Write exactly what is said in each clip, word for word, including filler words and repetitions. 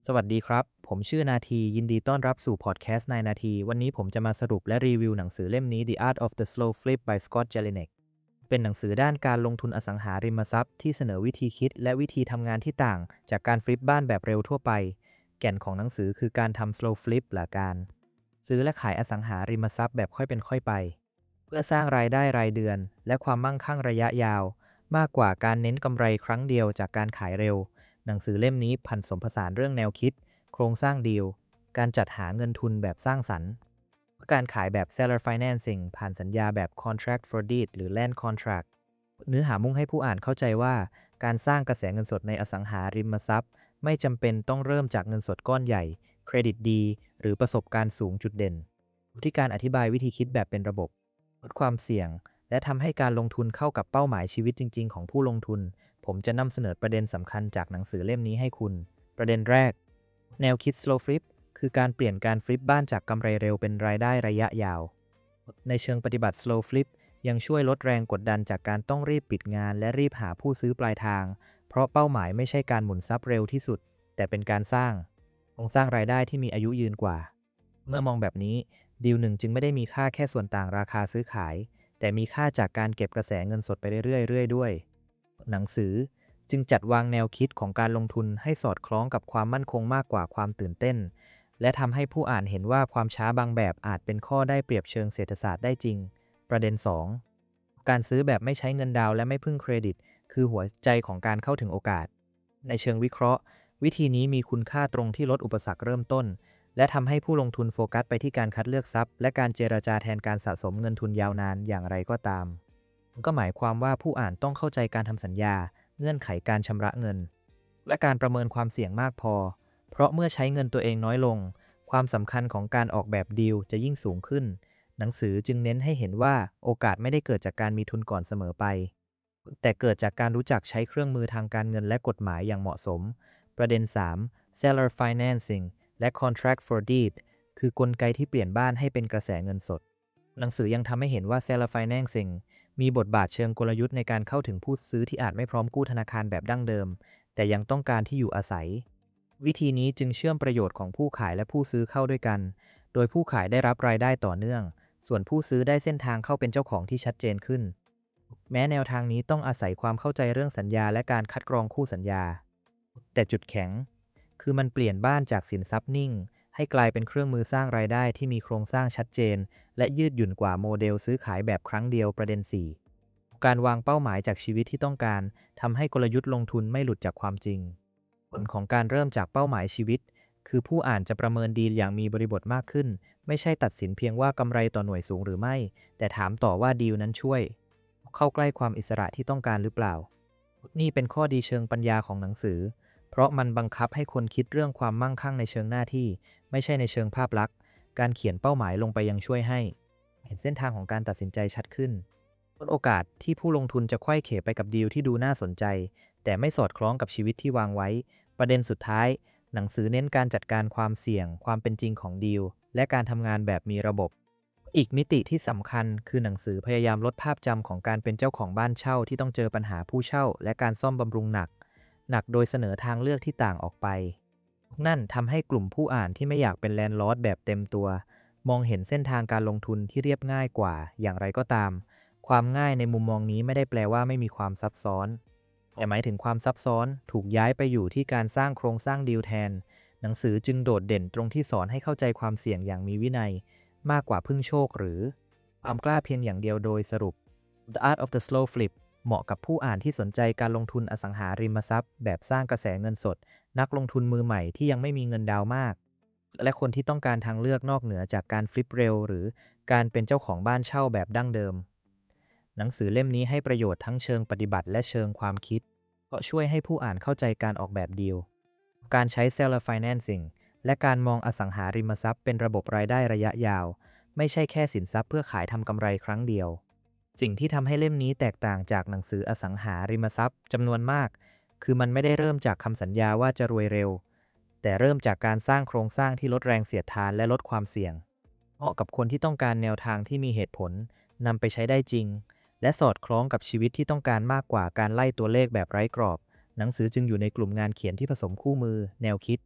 สวัสดีครับ ผมชื่อนาทียินดีต้อนรับสู่พอดแคสต์นายนาทีวันนี้ผมจะมาสรุปและรีวิวหนังสือเล่มนี้ The Art of the Slow Flip by Scott Jelinek เป็นหนังสือด้านการลงทุนอสังหาริมทรัพย์ที่เสนอวิธีคิดและวิธีทำงานที่ต่างจากการฟลิปบ้านแบบเร็วทั่วไป แก่นของหนังสือคือการทำ slow flip หรือการซื้อและขายอสังหาริมทรัพย์แบบค่อยเป็นค่อยไปเพื่อสร้างรายได้รายเดือนและความมั่งคั่งระยะยาวมากกว่าการเน้นกำไรครั้งเดียวจากการขายเร็วหนังสือเล่มนี้ผสมผสานเรื่องแนวคิดโครงสร้างดีล การจัดหาเงินทุนแบบสร้างสรรค์ การขายแบบ seller financing ผ่านสัญญาแบบ contract for deed หรือ land contract เนื้อหามุ่งให้ผู้อ่านเข้าใจว่าการสร้างกระแสเงินสดในอสังหาริมทรัพย์ไม่จำเป็นต้องเริ่มจากเงินสดก้อนใหญ่ เครดิตดี หรือประสบการณ์สูงจุดเด่น ที่การอธิบายวิธีคิดแบบเป็นระบบลดความเสี่ยง และทำให้การลงทุนเข้ากับเป้าหมายชีวิตจริงๆของผู้ลงทุน ผมจะนำเสนอประเด็นสำคัญจากหนังสือเล่มนี้ให้คุณ ประเด็นแรก แนวคิด slow flip คือการเปลี่ยนการฟลิปบ้านจากกำไรเร็วเป็นรายได้ระยะยาว ในเชิงปฏิบัติ slow flip ยังช่วยลดแรงกดดันจากการต้องรีบปิดงานและรีบหาผู้ซื้อปลายทาง เพราะเป้าหมายไม่ใช่การหมุนทรัพย์เร็วที่สุด แต่เป็นการสร้างโครงสร้างรายได้ที่มีอายุยืนกว่า เมื่อมองแบบนี้ดีลหนึ่งจึงไม่ได้มีค่าแค่ส่วนต่างราคาซื้อขาย แต่มีค่าจากการเก็บกระแสเงินสดไปเรื่อยๆด้วย หนังสือจึงจัดวางแนวคิดของการลงทุนให้สอดคล้องกับความมั่นคงมากกว่าความตื่นเต้น และทำให้ผู้อ่านเห็นว่าความช้าบางแบบอาจเป็นข้อได้เปรียบเชิงเศรษฐศาสตร์ได้จริง ประเด็น สอง การซื้อแบบไม่ใช้เงินดาวน์และไม่พึ่งเครดิต คือหัวใจของการเข้าถึงโอกาส ในเชิงวิเคราะห์ วิธีนี้มีคุณค่าตรงที่ลดอุปสรรคเริ่มต้น และทำให้ผู้ลงทุนโฟกัสไปที่การคัดเลือกทรัพย์และการเจรจาแทนการสะสมเงินทุนยาวนานอย่างไรก็ตามก็หมายความว่าผู้อ่านต้องเข้าใจการทำสัญญาเงื่อนไขการชำระเงินและการประเมินความเสี่ยงมากพอเพราะเมื่อใช้เงินตัวเองน้อยลงความสำคัญของการออกแบบดีลจะยิ่งสูงขึ้นหนังสือจึงเน้นให้เห็นว่าโอกาสไม่ได้เกิดจากการมีทุนก่อนเสมอไปแต่เกิดจากการรู้จักใช้เครื่องมือทางการเงินและกฎหมายอย่างเหมาะสมประเด็น สาม seller financing และ contract for deed คือกลไกที่เปลี่ยนบ้านให้เป็นกระแสเงินสดหนังสือยังทำให้เห็นว่า seller financing มีบทบาทเชิงกลยุทธ์ในการเข้าถึงผู้ซื้อที่อาจไม่พร้อมกู้ธนาคารแบบดั้งเดิมแต่ยังต้องการที่อยู่อาศัยวิธีนี้จึงเชื่อมประโยชน์ของผู้ขายและผู้ซื้อเข้าด้วยกันโดยผู้ขายได้รับรายได้ต่อเนื่องส่วนผู้ซื้อได้เส้นทางเข้าเป็นเจ้าของที่ชัดเจนขึ้นแม้แนวทางนี้ต้องอาศัยความเข้าใจเรื่องสัญญาและการคัดกรองคู่สัญญาแต่จุดแข็งคือมันเปลี่ยนบ้านจากสินทรัพย์นิ่งให้กลายเป็นเครื่องมือสร้างรายได้ที่มีโครงสร้างชัดเจนและยืดหยุ่นกว่าโมเดลซื้อขายแบบครั้งเดียวประเด็น สี่ การวางเป้าหมายจากชีวิตที่ต้องการทำให้กลยุทธ์ลงทุนไม่หลุดจากความจริงผลของการเริ่มจากเป้าหมายชีวิตคือผู้อ่านจะประเมินดีลอย่างมีบริบทมากขึ้นไม่ใช่ตัดสินเพียงว่ากำไรต่อหน่วยสูงหรือไม่แต่ถามต่อว่าดีลนั้นช่วยเข้าใกล้ความอิสระที่ต้องการหรือเปล่านี่เป็นข้อดีเชิงปัญญาของหนังสือเพราะมันบังคับให้คนคิดเรื่องความมั่งคั่งในเชิงหน้าที่ไม่ใช่ในเชิงภาพลักษณ์การเขียนเป้าหมายลงไปยังช่วยให้เห็นเส้นทางของการตัดสินใจชัดขึ้นลดโอกาสที่ผู้ลงทุนจะไขว้เขวไปกับดีลที่ดูน่าสนใจแต่ไม่สอดคล้องกับชีวิตที่วางไว้ประเด็นสุดท้ายหนังสือเน้นการจัดการความเสี่ยงความเป็นจริงของดีลและการทำงานแบบมีระบบอีกมิติที่สำคัญคือหนังสือพยายามลดภาพจำของการเป็นเจ้าของบ้านเช่าที่ต้องเจอปัญหาผู้เช่าและการซ่อมบำรุงหนักหนักโดยเสนอทางเลือกที่ต่างออกไปนั่นทำให้กลุ่มผู้อ่านที่ไม่อยากเป็นแลนด์ลอร์ดแบบเต็มตัวมองเห็นเส้นทางการลงทุนที่เรียบง่ายกว่าอย่างไรก็ตามความง่ายในมุมมองนี้ไม่ได้แปลว่าไม่มีความซับซ้อนแต่หมายถึงความซับซ้อนถูกย้ายไปอยู่ที่การสร้างโครงสร้างดีลแทนหนังสือจึงโดดเด่นตรงที่สอนให้เข้าใจความเสี่ยงอย่างมีวินัยมากกว่าพึ่งโชคหรือความกล้าเพียงอย่างเดียวโดยสรุป The Art of the Slow Flip เหมาะกับผู้อ่านที่สนใจการลงทุนอสังหาริมทรัพย์แบบสร้างกระแสเงินสดนักลงทุนมือใหม่ที่ยังไม่มีเงินดาวน์มากและคนที่ต้องการทางเลือกนอกเหนือจากการฟลิปเร็วหรือการเป็นเจ้าของบ้านเช่าแบบดั้งเดิมหนังสือเล่มนี้ให้ประโยชน์ทั้งเชิงปฏิบัติและเชิงความคิดเพราะช่วยให้ผู้อ่านเข้าใจการออกแบบดีลการใช้ seller financing และการมองอสังหาริมทรัพย์เป็นระบบรายได้ระยะยาวไม่ใช่แค่สินทรัพย์เพื่อขายทำกำไรครั้งเดียวสิ่งที่ทำให้เล่มนี้แตกต่างจากหนังสืออสังหาริมทรัพย์จำนวนมากคือมันไม่ได้เริ่มจากคำสัญญาว่าจะรวยเร็วแต่เริ่มจากการสร้างโครงสร้างที่ลดแรงเสียดทานและลดความเสี่ยงเหมาะกับคนที่ต้องการแนวทางที่มีเหตุผลนำไปใช้ได้จริงและสอดคล้องกับชีวิตที่ต้องการมากกว่าการไล่ตัวเลขแบบไร้กรอบหนังสือจึงอยู่ในกลุ่มงานเขียนที่ผสมคู่มือแนวคิด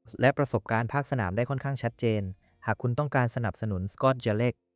และประสบการณ์ภาคสนามได้ค่อนข้างชัดเจน หากคุณต้องการสนับสนุน Scott Jellek